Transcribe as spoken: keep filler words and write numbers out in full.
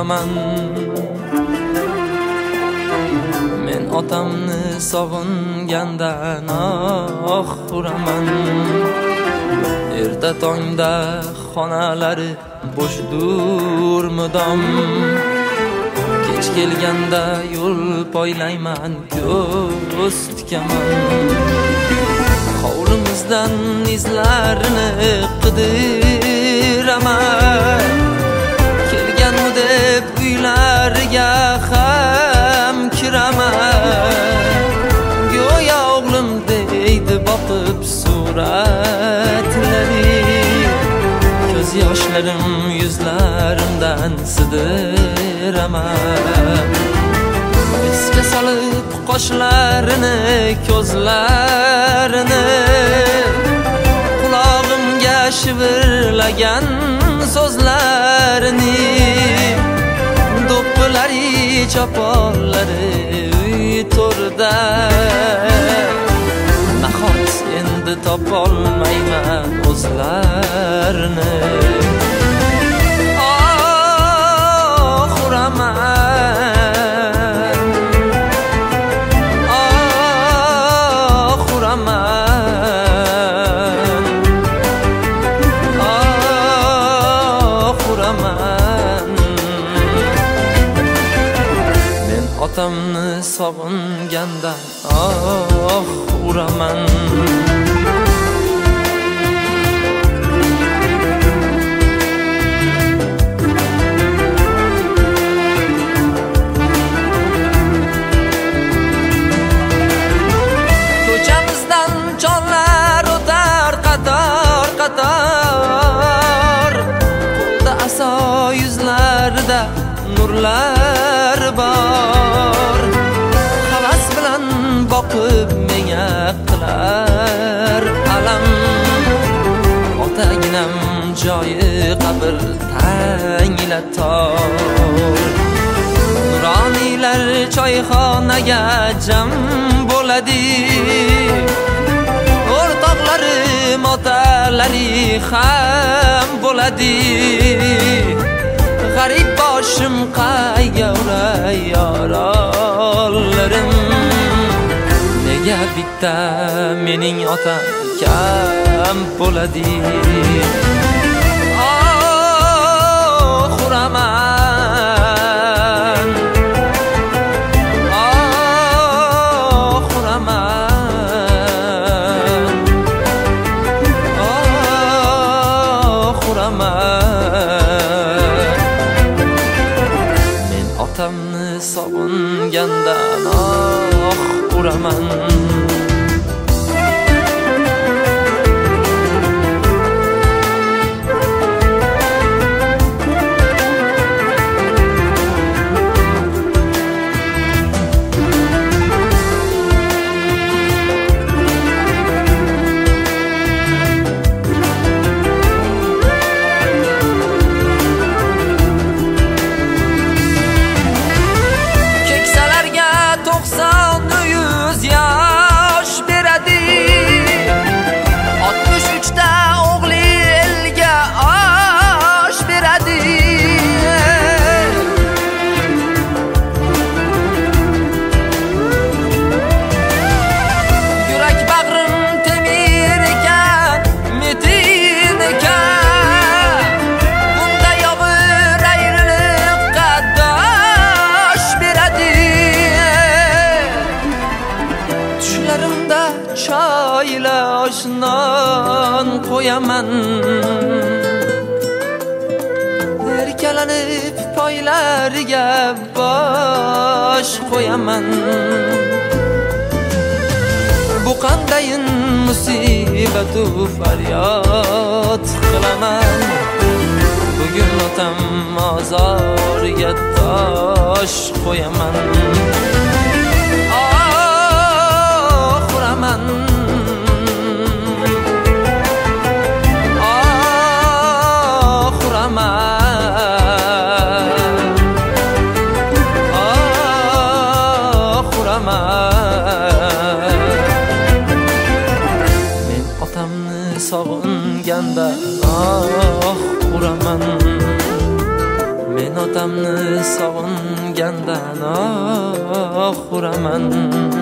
uraman. Men otamni sog'ingandan oh uraman. Erta tongda xonalari bo'shdur mudom. Kech kelganda yo'l poylayman, ko'z tikaman. Hovlimizdan izlarini qidiraman. Kelganmi deb uylariga ham kiraman. Go'yo o'g'lim deydi boqib suratlari. Ko'z yoshlarim yuzlarimdan sidiraman. Esga solib qoshlarini, ko'zlarini, qulog'imga shivirlagan so'zlarini. Do'ppilari, choponlari uy to'rida. Nahot endi topolmayman o'zlarini. Oh uraman, oh uraman, oh uraman. Men otamni sog'inganda oh uraman. Ko'chamizdan jonlar o'tar qator qator. Qo'lda aso, yuzlarida nurlar bor. Havas bilan boqib menga qilar alam. Otaginam joyi qabr tanglator. Nuroniylar choyxonaga jam bo'ladi. O'rtoqlarim otalari ham bo'ladi. G'arib boshim qayga uray yorolarim. Nega bitta mening otam kam bo'ladi. Oh uraman, oh uraman, oh uraman. Men otamni sog'ingandan oh uraman. Keksalarga to'qson yuz yosh beradi. oltmish uchta o'g'li elga osh beradi. Yurak bag'rim temir ekan, metin ekan. Bunda yovir ayriliqqa dosh beradi. Tushlarimda choyla oshnon qo'yaman. Erkalanib poylariga bosh qo'yaman. Bu qandayin musibatu faryod qilaman. Bugun otam mozoriga tosh qo'yaman. Oh uraman, oh uraman, oh uraman. Men otamni sog'inganda oh uraman. Men men otamni sog'ingandan oh uraman.